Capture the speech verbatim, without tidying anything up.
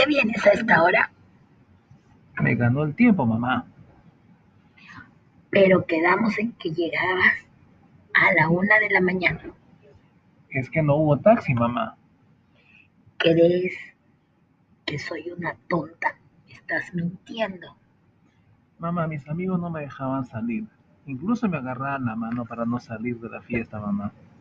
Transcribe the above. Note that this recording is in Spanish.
vienes a esta hora? Me ganó el tiempo, mamá. Pero quedamos en que llegabas a la una de la mañana. Es que no hubo taxi, mamá. ¿Crees que soy una tonta? Estás mintiendo. Mamá, mis amigos no me dejaban salir. Incluso me agarraban la mano para no salir de la fiesta, mamá.